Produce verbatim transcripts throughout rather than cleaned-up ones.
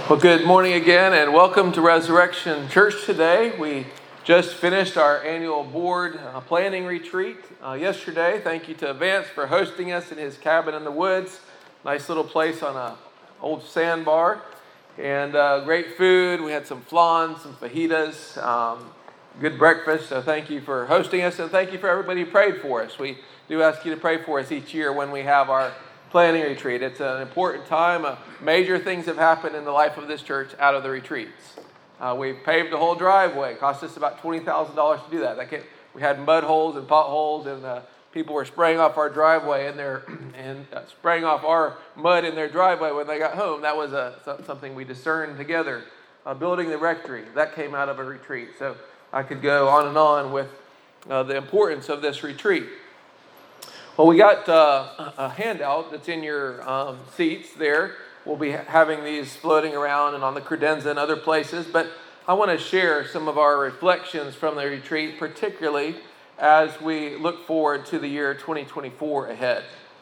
Well, good morning again, and welcome to Resurrection Church today. We just finished our annual board uh, planning retreat uh, yesterday. Thank you to Vance for hosting us in his cabin in the woods. Nice little place on a old sandbar, and uh, great food. We had some flan, some fajitas, um, good breakfast. So thank you for hosting us, and thank you for everybody who prayed for us. We do ask you to pray for us each year when we have our planning retreat. It's an important time. Uh, major things have happened in the life of this church out of the retreats. Uh, we've paved the whole driveway. It cost us about twenty thousand dollars to do that. that we had mud holes and potholes, and uh, people were spraying off our driveway in their, and uh, spraying off our mud in their driveway when they got home. That was a, something we discerned together. Uh, building the rectory, that came out of a retreat. So I could go on and on with uh, the importance of this retreat. Well, we got uh, a handout that's in your um, seats there. We'll be having these floating around and on the credenza and other places, but I want to share some of our reflections from the retreat, particularly as we look forward to the year twenty twenty-four ahead.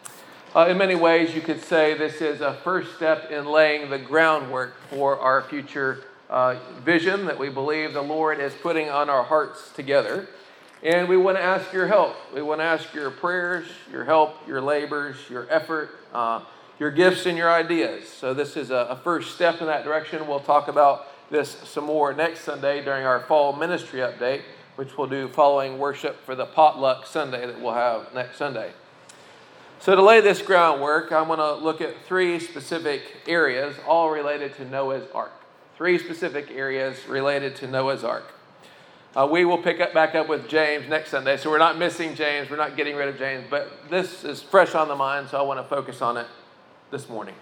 Uh, in many ways, you could say this is a first step in laying the groundwork for our future uh, vision that we believe the Lord is putting on our hearts together. And we want to ask your help. We want to ask your prayers, your help, your labors, your effort, uh, your gifts, and your ideas. So this is a, a first step in that direction. We'll talk about this some more next Sunday during our fall ministry update, which we'll do following worship for the potluck Sunday that we'll have next Sunday. So to lay this groundwork, I want to look at three specific areas, all related to Noah's Ark. Three specific areas related to Noah's Ark. Uh, we will pick up back up with James next Sunday, so we're not missing James, we're not getting rid of James, but this is fresh on the mind, so I want to focus on it this morning.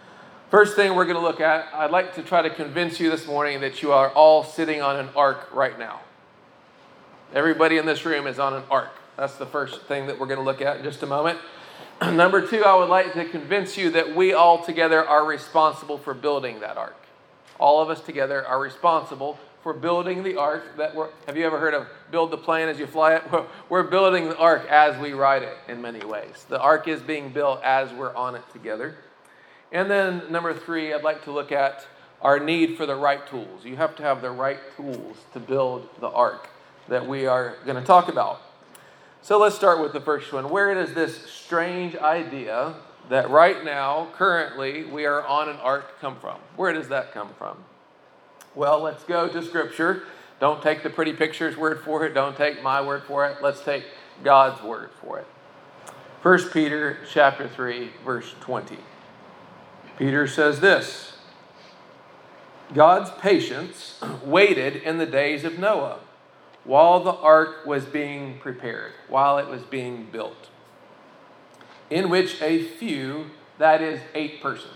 First thing we're going to look at, I'd like to try to convince you this morning that you are all sitting on an ark right now. Everybody in this room is on an ark. That's the first thing that we're going to look at in just a moment. Number two, I would like to convince you that we all together are responsible for building that ark. All of us together are responsible for building the ark. That we're, have you ever heard of build the plane as you fly it? We're building the ark as we ride it in many ways. The ark is being built as we're on it together. And then number three, I'd like to look at our need for the right tools. You have to have the right tools to build the ark that we are going to talk about. So let's start with the first one. Where does this strange idea that right now, currently, we are on an ark come from? Where does that come from? Well, let's go to Scripture. Don't take the pretty pictures word for it. Don't take my word for it. Let's take God's word for it. First Peter chapter three, verse twenty. Peter says this: God's patience waited in the days of Noah while the ark was being prepared, while it was being built, in which a few, that is eight persons,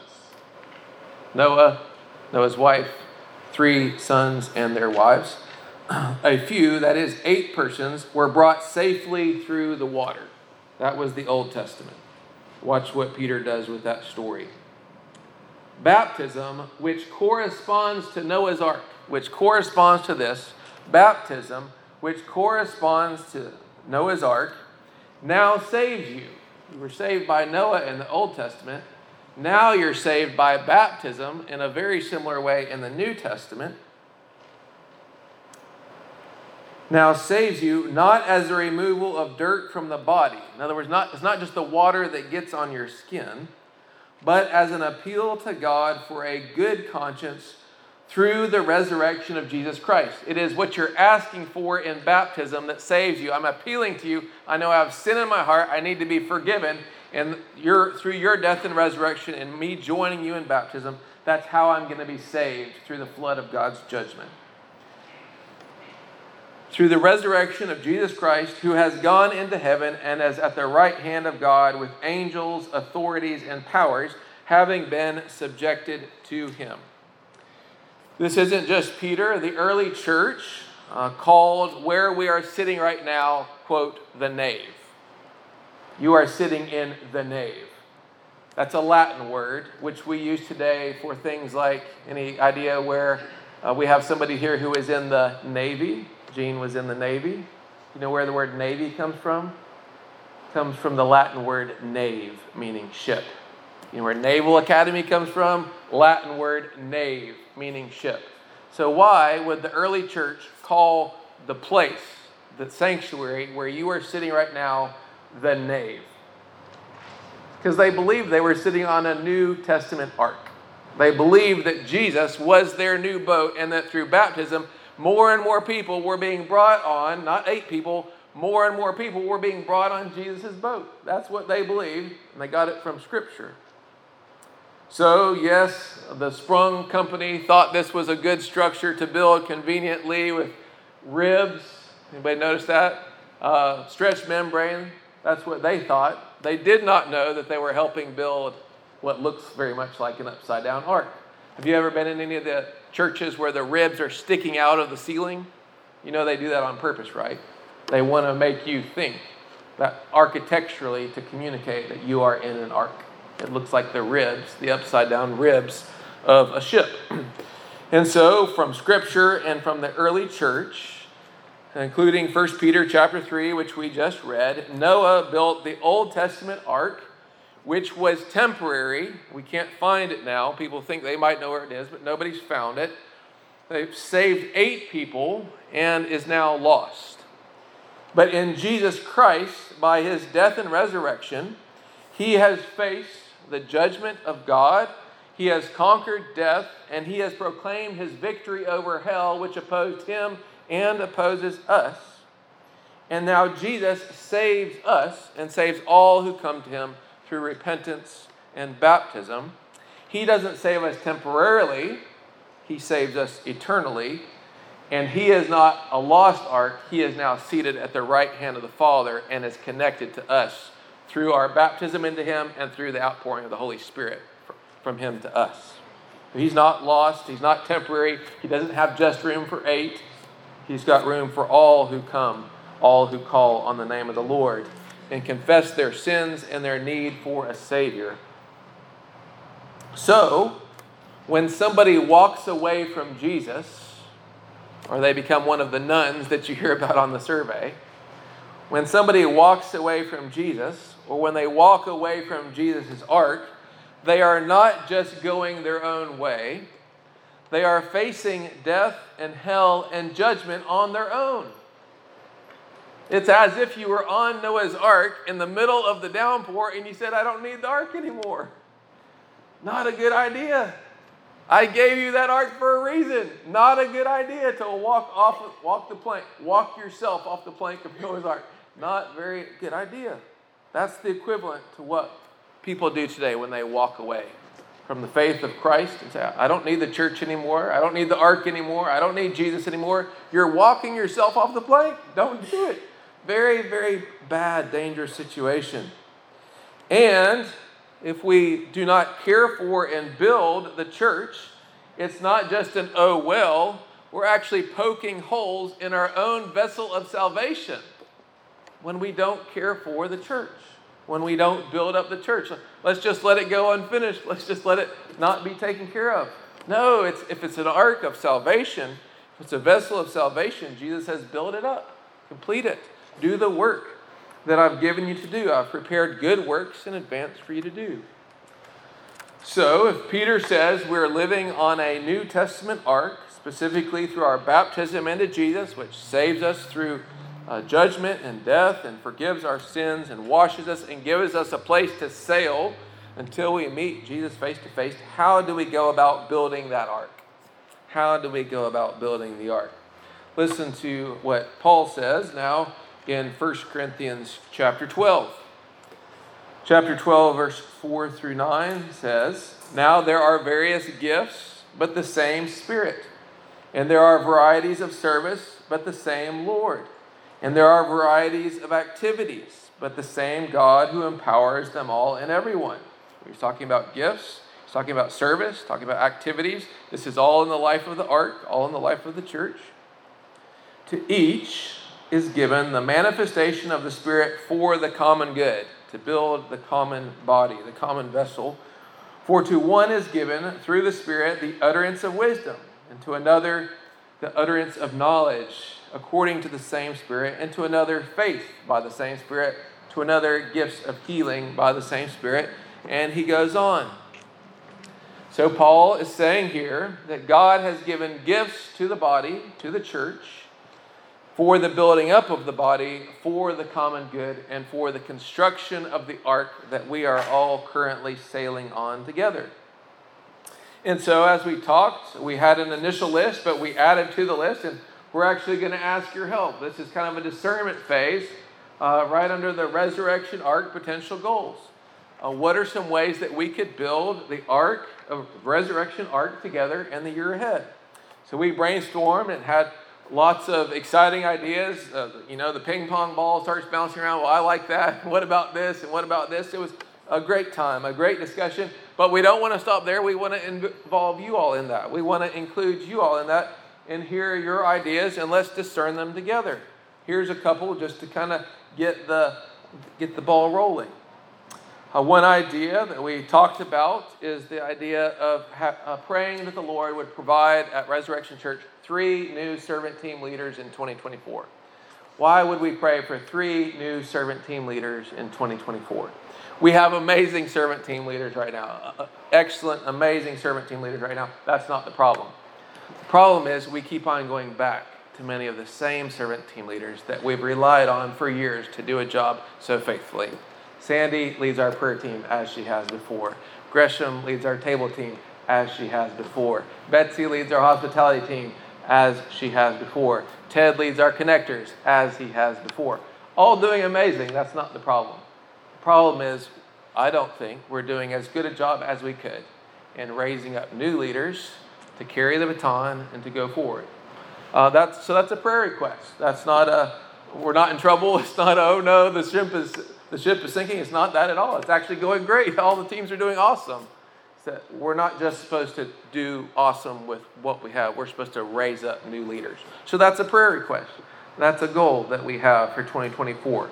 Noah, Noah's wife, three sons and their wives, a few, that is eight persons, were brought safely through the water. That was the Old Testament. Watch what Peter does with that story. Baptism, which corresponds to Noah's Ark, which corresponds to this, baptism, which corresponds to Noah's Ark, now saves you. You were saved by Noah in the Old Testament. Now you're saved by baptism in a very similar way in the New Testament. Now saves you not as a removal of dirt from the body. In other words, not, it's not just the water that gets on your skin, but as an appeal to God for a good conscience through the resurrection of Jesus Christ. It is what you're asking for in baptism that saves you. I'm appealing to you. I know I have sin in my heart. I need to be forgiven. And your, through your death and resurrection and me joining you in baptism, that's how I'm going to be saved through the flood of God's judgment. Through the resurrection of Jesus Christ, who has gone into heaven and is at the right hand of God with angels, authorities, and powers, having been subjected to him. This isn't just Peter. The early church uh, called where we are sitting right now, quote, the nave. You are sitting in the nave. That's a Latin word, which we use today for things like, any idea where uh, we have somebody here who is in the Navy? Gene was in the Navy. You know where the word Navy comes from? It comes from the Latin word nave, meaning ship. You know where Naval Academy comes from? Latin word nave, meaning ship. So why would the early church call the place, the sanctuary where you are sitting right now, the nave? Because they believed they were sitting on a New Testament ark. They believed that Jesus was their new boat, and that through baptism, more and more people were being brought on, not eight people, more and more people were being brought on Jesus' boat. That's what they believed, and they got it from Scripture. So, yes, the Sprung Company thought this was a good structure to build conveniently with ribs. Anybody notice that? Uh, stretched membrane. That's what they thought. They did not know that they were helping build what looks very much like an upside-down ark. Have you ever been in any of the churches where the ribs are sticking out of the ceiling? You know they do that on purpose, right? They want to make you think that architecturally to communicate that you are in an ark. It looks like the ribs, the upside-down ribs of a ship. And so, from Scripture and from the early church, including First Peter chapter three, which we just read, Noah built the Old Testament ark, which was temporary. We can't find it now. People think they might know where it is, but nobody's found it. They've saved eight people and is now lost. But in Jesus Christ, by his death and resurrection, he has faced the judgment of God. He has conquered death, and he has proclaimed his victory over hell, which opposed him and opposes us. And now Jesus saves us and saves all who come to him through repentance and baptism. He doesn't save us temporarily. He saves us eternally. And he is not a lost ark. He is now seated at the right hand of the Father and is connected to us through our baptism into him and through the outpouring of the Holy Spirit from him to us. He's not lost. He's not temporary. He doesn't have just room for eight. He's got room for all who come, all who call on the name of the Lord and confess their sins and their need for a Savior. So, when somebody walks away from Jesus, or they become one of the nuns that you hear about on the survey, when somebody walks away from Jesus, or when they walk away from Jesus' ark, they are not just going their own way. They are facing death and hell and judgment on their own. It's as if you were on Noah's ark in the middle of the downpour and you said, I don't need the ark anymore. Not a good idea. I gave you that ark for a reason. Not a good idea to walk off, walk the plank, walk yourself off the plank of Noah's ark. Not very good idea. That's the equivalent to what people do today when they walk away from the faith of Christ and say, I don't need the church anymore. I don't need the ark anymore. I don't need Jesus anymore. You're walking yourself off the plank. Don't do it. Very, very bad, dangerous situation. And if we do not care for and build the church, it's not just an oh well. We're actually poking holes in our own vessel of salvation when we don't care for the church, when we don't build up the church. Let's just let it go unfinished. Let's just let it not be taken care of. No, it's if it's an ark of salvation, if it's a vessel of salvation, Jesus says, build it up, complete it, do the work that I've given you to do. I've prepared good works in advance for you to do. So if Peter says we're living on a New Testament ark, specifically through our baptism into Jesus, which saves us through uh, judgment and death and forgives our sins and washes us and gives us a place to sail until we meet Jesus face to face, how do we go about building that ark? How do we go about building the ark? Listen to what Paul says now in First Corinthians chapter twelve. Chapter twelve, verse four through nine says, now there are various gifts, but the same Spirit. And there are varieties of service, but the same Lord. And there are varieties of activities, but the same God who empowers them all and everyone. He's talking about gifts, he's talking about service, talking about activities. This is all in the life of the ark, all in the life of the church. To each is given the manifestation of the Spirit for the common good, to build the common body, the common vessel. For to one is given through the Spirit the utterance of wisdom, and to another the utterance of knowledge according to the same Spirit, and to another faith by the same Spirit, to another gifts of healing by the same Spirit. And he goes on. So Paul is saying here that God has given gifts to the body, to the church, for the building up of the body, for the common good, and for the construction of the ark that we are all currently sailing on together. And so as we talked, we had an initial list, but we added to the list, and we're actually going to ask your help. This is kind of a discernment phase, uh, right under the Resurrection Ark potential goals. Uh, what are some ways that we could build the ark of Resurrection Ark together in the year ahead? So we brainstormed and had lots of exciting ideas. Uh, you know, the ping pong ball starts bouncing around. Well, I like that. What about this? And what about this? It was a great time, a great discussion. But we don't want to stop there. We want to involve you all in that. We want to include you all in that and hear your ideas, and let's discern them together. Here's a couple just to kind of get the get the ball rolling. Uh, one idea that we talked about is the idea of ha- uh, praying that the Lord would provide at Resurrection Church three new servant team leaders in twenty twenty-four. Why would we pray for three new servant team leaders in twenty twenty-four? We have amazing servant team leaders right now. Uh, excellent, amazing servant team leaders right now. That's not the problem. The problem is we keep on going back to many of the same servant team leaders that we've relied on for years to do a job so faithfully. Sandy leads our prayer team as she has before. Gresham leads our table team as she has before. Betsy leads our hospitality team as she has before. Ted leads our connectors as he has before. All doing amazing. That's not the problem. The problem is I don't think we're doing as good a job as we could in raising up new leaders to carry the baton and to go forward. Uh, that's so that's a prayer request. That's not a we're not in trouble. It's not a, oh no, the ship is the ship is sinking. It's not that at all. It's actually going great. All the teams are doing awesome. So we're not just supposed to do awesome with what we have. We're supposed to raise up new leaders. So that's a prayer request. That's a goal that we have for twenty twenty-four.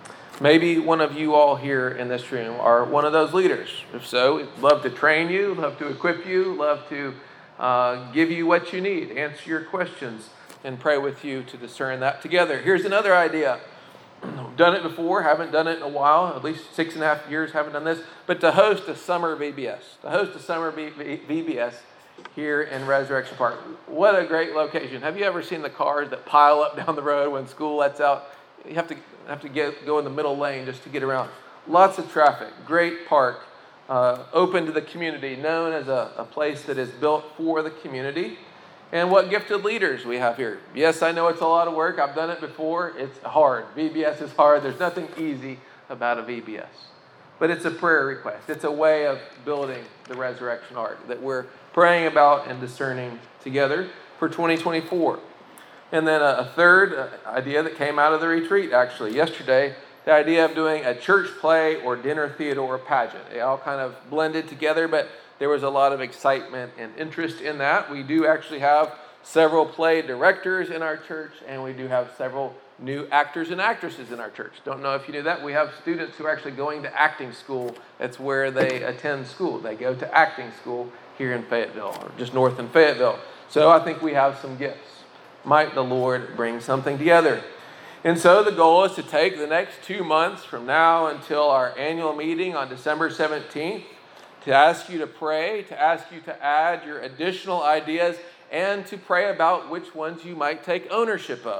Maybe one of you all here in this room are one of those leaders. If so, we'd love to train you, love to equip you, love to uh, give you what you need, answer your questions, and pray with you to discern that together. Here's another idea. Done it before, haven't done it in a while, at least six and a half years, haven't done this, but to host a summer V B S, to host a summer V B S here in Resurrection Park. What a great location. Have you ever seen the cars that pile up down the road when school lets out? You have to have to get go in the middle lane just to get around. Lots of traffic, great park, uh, open to the community, known as a, a place that is built for the community. And what gifted leaders we have here. Yes, I know it's a lot of work. I've done it before. It's hard. V B S is hard. There's nothing easy about a V B S. But it's a prayer request. It's a way of building the resurrection ark that we're praying about and discerning together for twenty twenty-four. And then a, a third idea that came out of the retreat, actually, yesterday, the idea of doing a church play or dinner theater or pageant. It all kind of blended together, but there was a lot of excitement and interest in that. We do actually have several play directors in our church, and we do have several new actors and actresses in our church. Don't know if you knew that. We have students who are actually going to acting school. That's where they attend school. They go to acting school here in Fayetteville, or just north in Fayetteville. So I think we have some gifts. Might the Lord bring something together. And so the goal is to take the next two months from now until our annual meeting on December seventeenth to ask you to pray, to ask you to add your additional ideas, and to pray about which ones you might take ownership of.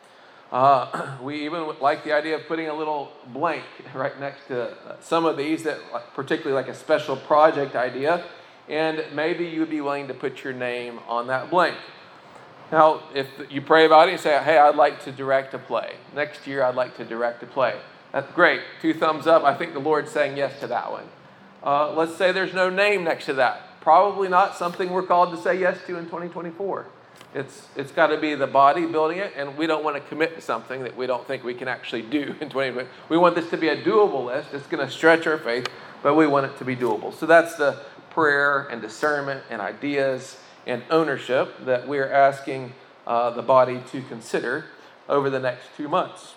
Uh, we even like the idea of putting a little blank right next to some of these, that particularly like a special project idea, and maybe you'd be willing to put your name on that blank. Now, if you pray about it and say, hey, I'd like to direct a play. Next year, I'd like to direct a play. That's great. Two thumbs up. I think the Lord's saying yes to that one. Uh, let's say there's no name next to that. Probably not something we're called to say yes to in twenty twenty-four. It's It's got to be the body building it, and we don't want to commit to something that we don't think we can actually do in twenty twenty. We want this to be a doable list. It's going to stretch our faith, but we want it to be doable. So that's the prayer and discernment and ideas and ownership that we're asking uh, the body to consider over the next two months.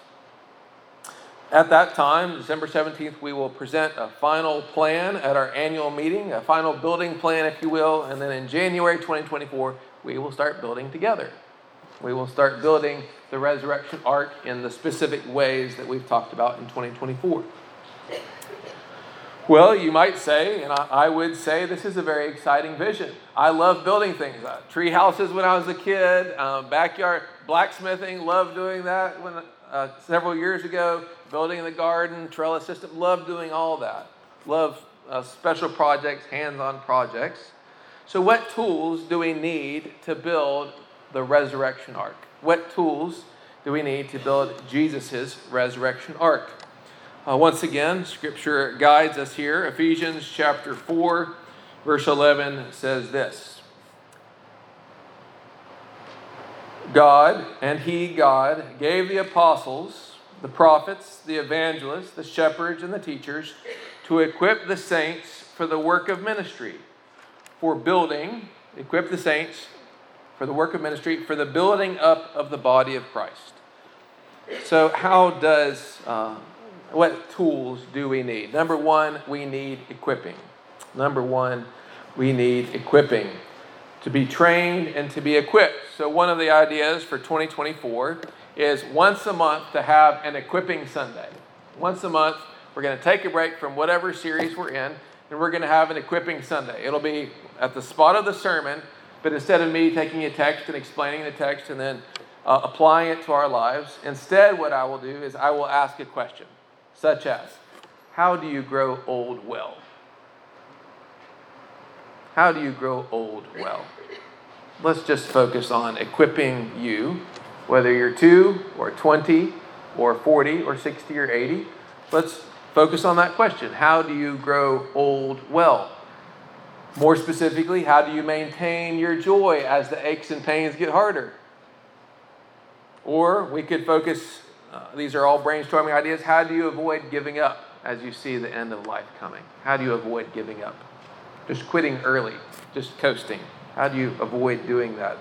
At that time, December seventeenth, we will present a final plan at our annual meeting, a final building plan, if you will, and then in January twenty twenty-four, we will start building together. We will start building the resurrection ark in the specific ways that we've talked about in twenty twenty-four. Well, you might say, and I, I would say, this is a very exciting vision. I love building things. Uh, tree houses when I was a kid, um, backyard blacksmithing, loved doing that when uh, several years ago, building in the garden, trellis system, loved doing all that. Love uh, special projects, hands-on projects. So what tools do we need to build the resurrection ark? What tools do we need to build Jesus' resurrection ark? Uh, once again, Scripture guides us here. Ephesians chapter four, verse eleven says this. God, and He, God, gave the apostles, the prophets, the evangelists, the shepherds, and the teachers to equip the saints for the work of ministry, for building, equip the saints for the work of ministry, for the building up of the body of Christ. So how does... Uh, What tools do we need? Number one, we need equipping. Number one, we need equipping. To be trained and to be equipped. So one of the ideas for twenty twenty-four is once a month to have an equipping Sunday. Once a month, we're going to take a break from whatever series we're in, and we're going to have an equipping Sunday. It'll be at the spot of the sermon, but instead of me taking a text and explaining the text and then uh, applying it to our lives, instead what I will do is I will ask a question. Such as, how do you grow old well? How do you grow old well? Let's just focus on equipping you, whether you're two or twenty or forty or sixty or eighty. Let's focus on that question. How do you grow old well? More specifically, how do you maintain your joy as the aches and pains get harder? Or we could focus... Uh, these are all brainstorming ideas. How do you avoid giving up as you see the end of life coming? How do you avoid giving up? Just quitting early, just coasting. How do you avoid doing that?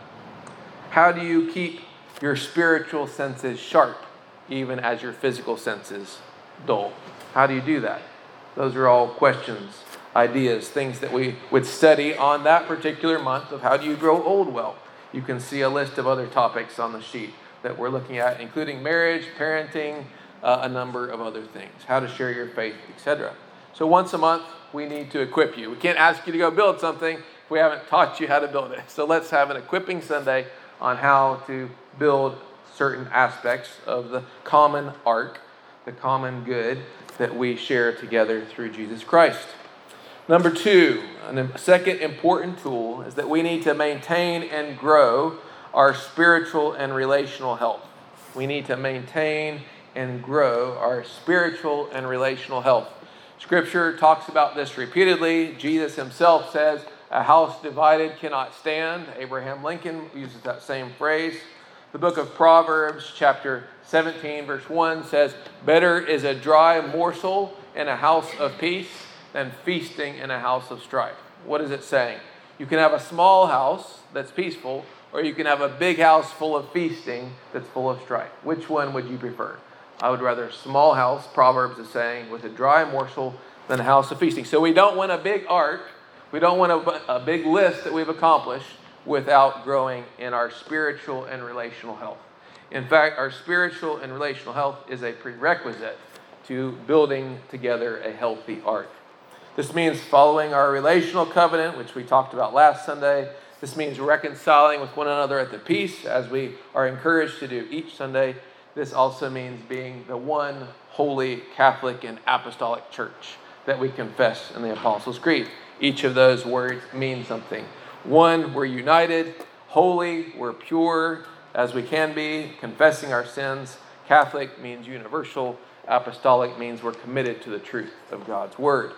How do you keep your spiritual senses sharp, even as your physical senses dull? How do you do that? Those are all questions, ideas, things that we would study on that particular month of how do you grow old well. You can see a list of other topics on the sheet that we're looking at, including marriage, parenting, uh, a number of other things, how to share your faith, et cetera. So once a month, we need to equip you. We can't ask you to go build something if we haven't taught you how to build it. So let's have an equipping Sunday on how to build certain aspects of the common ark, the common good that we share together through Jesus Christ. Number two, a second important tool is that we need to maintain and grow our spiritual and relational health. We need to maintain and grow our spiritual and relational health. Scripture talks about this repeatedly. Jesus himself says, a house divided cannot stand. Abraham Lincoln uses that same phrase. The book of Proverbs, chapter seventeen, verse one says, better is a dry morsel in a house of peace than feasting in a house of strife. What is it saying? You can have a small house that's peaceful, or you can have a big house full of feasting that's full of strife. Which one would you prefer? I would rather a small house, Proverbs is saying, with a dry morsel than a house of feasting. So we don't want a big ark. We don't want a, a big list that we've accomplished without growing in our spiritual and relational health. In fact, our spiritual and relational health is a prerequisite to building together a healthy ark. This means following our relational covenant, which we talked about last Sunday. This means reconciling with one another at the peace, as we are encouraged to do each Sunday. This also means being the one holy Catholic and apostolic church that we confess in the Apostles' Creed. Each of those words mean something. One, we're united. Holy, we're pure as we can be, confessing our sins. Catholic means universal. Apostolic means we're committed to the truth of God's word.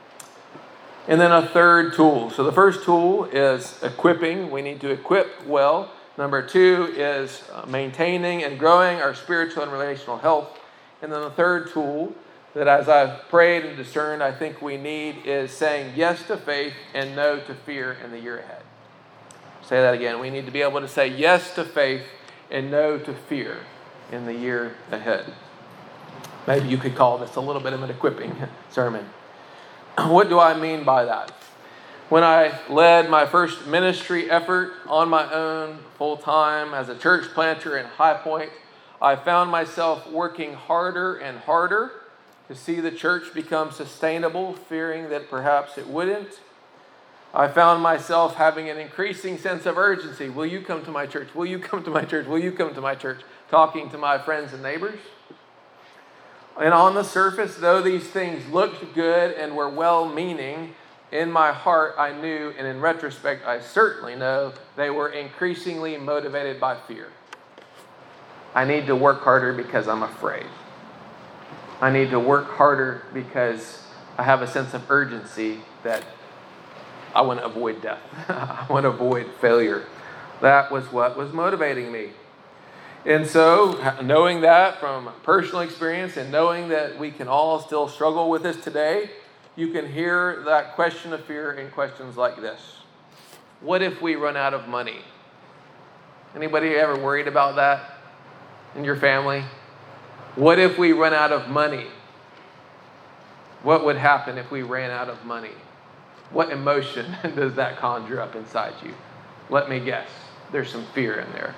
And then a third tool. So the first tool is equipping. We need to equip well. Number two is maintaining and growing our spiritual and relational health. And then the third tool that, as I've prayed and discerned, I think we need is saying yes to faith and no to fear in the year ahead. Say that again. We need to be able to say yes to faith and no to fear in the year ahead. Maybe you could call this a little bit of an equipping sermon. What do I mean by that? When I led my first ministry effort on my own full-time as a church planter in High Point, I found myself working harder and harder to see the church become sustainable, fearing that perhaps it wouldn't. I found myself having an increasing sense of urgency. Will you come to my church? Will you come to my church? Will you come to my church? Talking to my friends and neighbors. And on the surface, though these things looked good and were well-meaning, in my heart I knew, and in retrospect I certainly know, they were increasingly motivated by fear. I need to work harder because I'm afraid. I need to work harder because I have a sense of urgency that I want to avoid death. I want to avoid failure. That was what was motivating me. And so, knowing that from personal experience and knowing that we can all still struggle with this today, you can hear that question of fear in questions like this. What if we run out of money? Anybody ever worried about that in your family? What if we run out of money? What would happen if we ran out of money? What emotion does that conjure up inside you? Let me guess. There's some fear in there.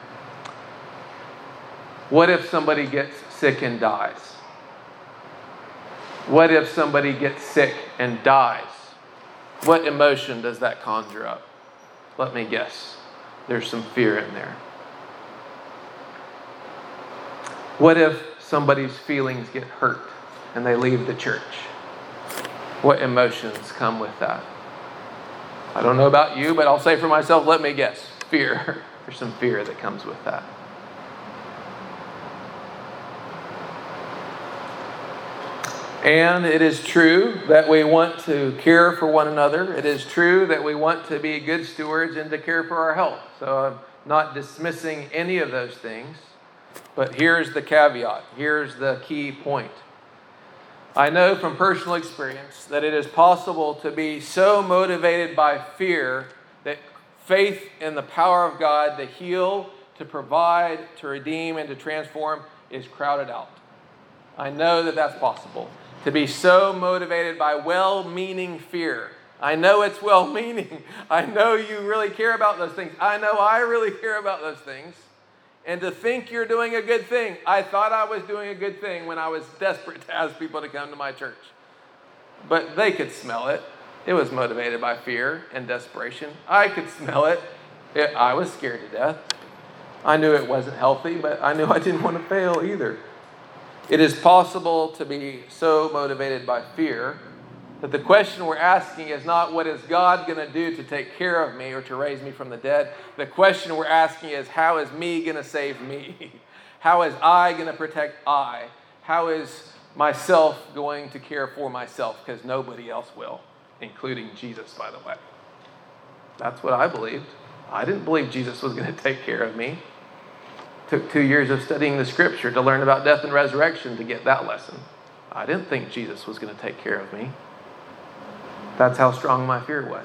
What if somebody gets sick and dies? What if somebody gets sick and dies? What emotion does that conjure up? Let me guess. There's some fear in there. What if somebody's feelings get hurt and they leave the church? What emotions come with that? I don't know about you, but I'll say for myself, let me guess. Fear. There's some fear that comes with that. And it is true that we want to care for one another. It is true that we want to be good stewards and to care for our health. So I'm not dismissing any of those things. But here's the caveat. Here's the key point. I know from personal experience that it is possible to be so motivated by fear that faith in the power of God to heal, to provide, to redeem, and to transform is crowded out. I know that that's possible. To be so motivated by well-meaning fear. I know it's well-meaning. I know you really care about those things. I know I really care about those things. And to think you're doing a good thing. I thought I was doing a good thing when I was desperate to ask people to come to my church. But they could smell it. It was motivated by fear and desperation. I could smell it. it I was scared to death. I knew it wasn't healthy, but I knew I didn't want to fail either. It is possible to be so motivated by fear that the question we're asking is not what is God going to do to take care of me or to raise me from the dead. The question we're asking is how is me going to save me? How is I going to protect I? How is myself going to care for myself? Because nobody else will, including Jesus, by the way. That's what I believed. I didn't believe Jesus was going to take care of me. Took two years of studying the scripture to learn about death and resurrection to get that lesson. I didn't think Jesus was going to take care of me. That's how strong my fear was.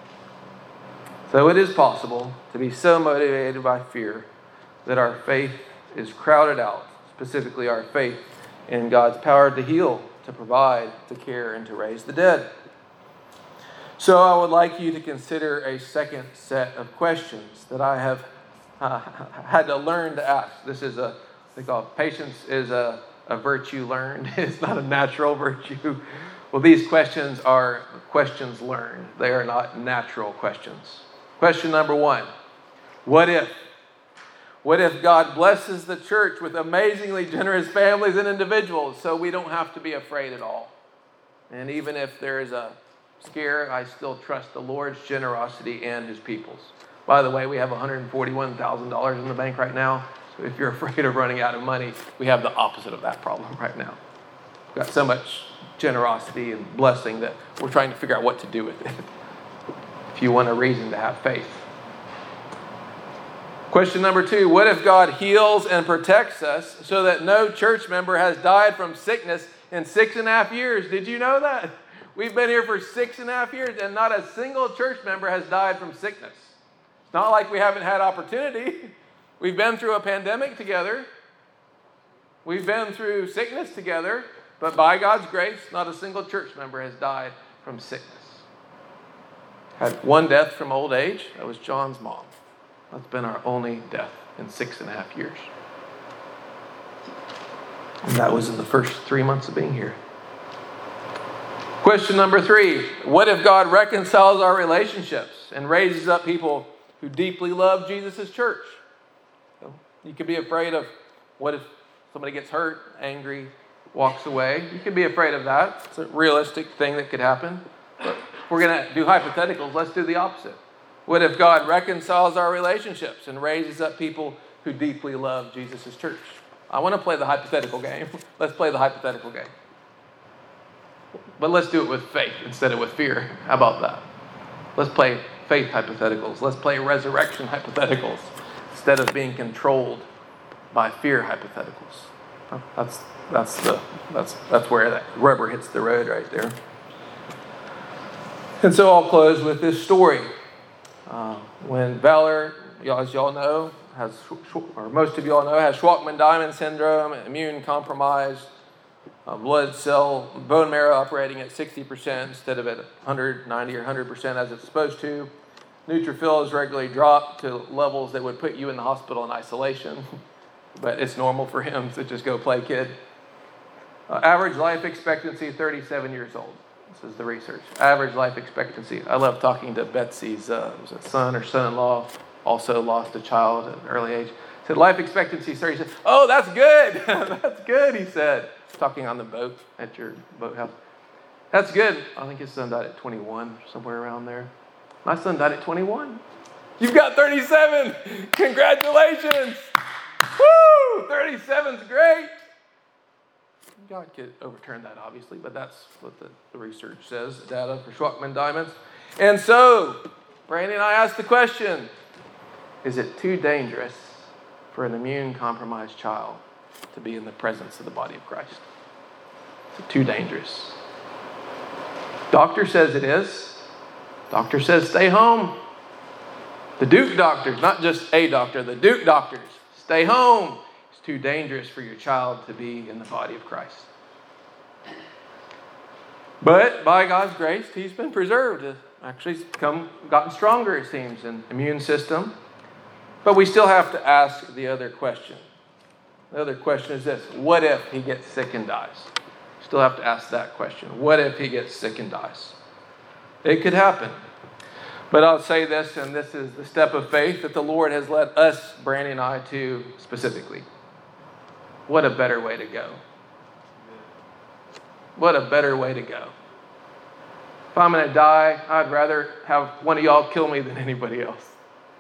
So it is possible to be so motivated by fear that our faith is crowded out, specifically our faith in God's power to heal, to provide, to care, and to raise the dead. So I would like you to consider a second set of questions that I have uh, had to learn to ask. This is a, they call it, patience is a, a virtue learned. It's not a natural virtue. Well, these questions are questions learned. They are not natural questions. Question number one, what if? What if God blesses the church with amazingly generous families and individuals so we don't have to be afraid at all? And even if there is a scare, I still trust the Lord's generosity and his people's. By the way, we have one hundred forty-one thousand dollars in the bank right now. So if you're afraid of running out of money, we have the opposite of that problem right now. We've got so much generosity and blessing that we're trying to figure out what to do with it. If you want a reason to have faith. Question number two, what if God heals and protects us so that no church member has died from sickness in six and a half years? Did you know that? We've been here for six and a half years and not a single church member has died from sickness. It's not like we haven't had opportunity. We've been through a pandemic together. We've been through sickness together. But by God's grace, not a single church member has died from sickness. Had one death from old age. That was John's mom. That's been our only death in six and a half years. And that was in the first three months of being here. Question number three, what if God reconciles our relationships and raises up people who deeply love Jesus' church? You could be afraid of what if somebody gets hurt, angry, walks away. You could be afraid of that. It's a realistic thing that could happen. But if we're going to do hypotheticals, let's do the opposite. What if God reconciles our relationships and raises up people who deeply love Jesus' church? I want to play the hypothetical game. Let's play the hypothetical game. But let's do it with faith instead of with fear. How about that? Let's play faith hypotheticals. Let's play resurrection hypotheticals instead of being controlled by fear hypotheticals. That's that's the that's that's where that rubber hits the road right there. And so I'll close with this story. Uh, when Valor, as y'all know, has or most of y'all know, has Shwachman-Diamond syndrome, immune compromised, uh, blood cell bone marrow operating at sixty percent instead of at one hundred ninety or one hundred percent as it's supposed to. Neutrophils regularly drop to levels that would put you in the hospital in isolation, but it's normal for him to just go play kid. Uh, average life expectancy, thirty-seven years old. This is the research. Average life expectancy. I love talking to Betsy's uh, was it son or son-in-law, also lost a child at an early age. Said life expectancy is thirty-seven. Oh, that's good. That's good, he said. Talking on the boat at your boathouse. That's good. I think his son died at twenty-one, somewhere around there. My son died at twenty-one. You've got thirty-seven. Congratulations. Woo! thirty-seven's great. God could overturn that, obviously, but that's what the, the research says, the data for Shwachman-Diamonds. And so, Brandy and I asked the question, is it too dangerous for an immune-compromised child to be in the presence of the body of Christ? Is it too dangerous? Doctor says it is. Doctor says stay home. The Duke doctors, not just a doctor, the Duke doctors, stay home. It's too dangerous for your child to be in the body of Christ. But by God's grace, he's been preserved. Actually, he's come, gotten stronger, it seems, in immune system. But we still have to ask the other question. The other question is this: what if he gets sick and dies? Still have to ask that question. What if he gets sick and dies? It could happen. But I'll say this, and this is the step of faith that the Lord has led us, Brandy and I, to specifically. What a better way to go. What a better way to go. If I'm going to die, I'd rather have one of y'all kill me than anybody else.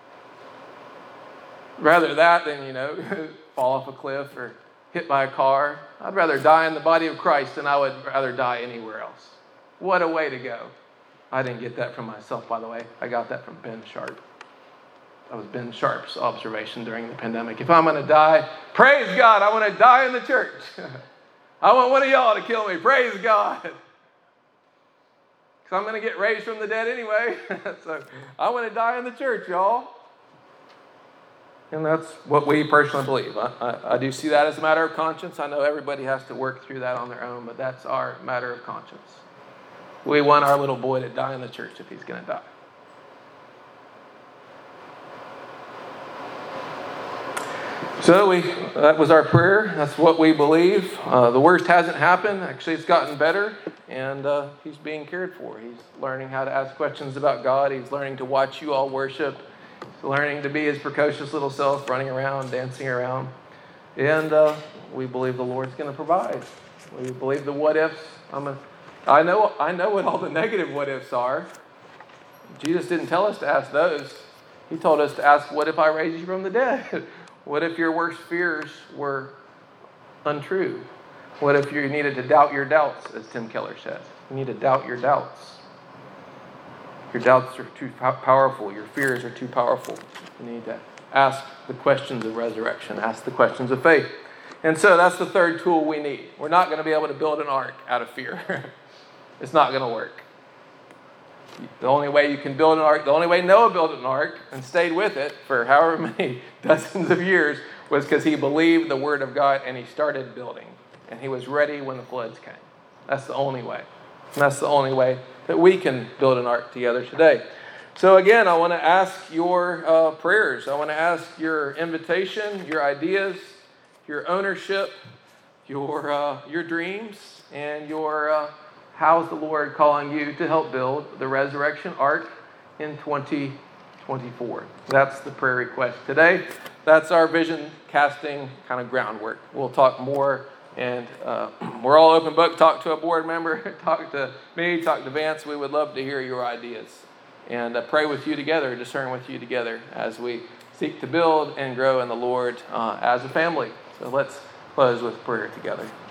Rather that than, you know, fall off a cliff or hit by a car. I'd rather die in the body of Christ than I would rather die anywhere else. What a way to go. I didn't get that from myself, by the way. I got that from Ben Sharp. That was Ben Sharp's observation during the pandemic. If I'm going to die, praise God, I want to die in the church. I want one of y'all to kill me. Praise God. Because I'm going to get raised from the dead anyway. So I want to die in the church, y'all. And that's what we personally believe. I, I, I do see that as a matter of conscience. I know everybody has to work through that on their own, but that's our matter of conscience. We want our little boy to die in the church if he's going to die. So we that was our prayer. That's what we believe. Uh, the worst hasn't happened. Actually, it's gotten better, and uh, he's being cared for. He's learning how to ask questions about God. He's learning to watch you all worship. He's learning to be his precocious little self, running around, dancing around. And uh, we believe the Lord's going to provide. We believe the what-ifs. I'm a, I know, I know what all the negative what-ifs are. Jesus didn't tell us to ask those. He told us to ask, what if I raise you from the dead? What if your worst fears were untrue? What if you needed to doubt your doubts, as Tim Keller says? You need to doubt your doubts. Your doubts are too powerful. Your fears are too powerful. You need to ask the questions of resurrection. Ask the questions of faith. And so that's the third tool we need. We're not going to be able to build an ark out of fear. It's not going to work. The only way you can build an ark, the only way Noah built an ark and stayed with it for however many dozens of years was because he believed the word of God and he started building. And he was ready when the floods came. That's the only way. And that's the only way that we can build an ark together today. So again, I want to ask your uh, prayers. I want to ask your invitation, your ideas, your ownership, your uh, your dreams, and your uh, how's the Lord calling you to help build the Resurrection Ark in twenty twenty-four? That's the prayer request today. That's our vision casting kind of groundwork. We'll talk more, and uh, we're all open book. Talk to a board member, talk to me, talk to Vance. We would love to hear your ideas and uh, pray with you together, discern with you together as we seek to build and grow in the Lord uh, as a family. So let's close with prayer together.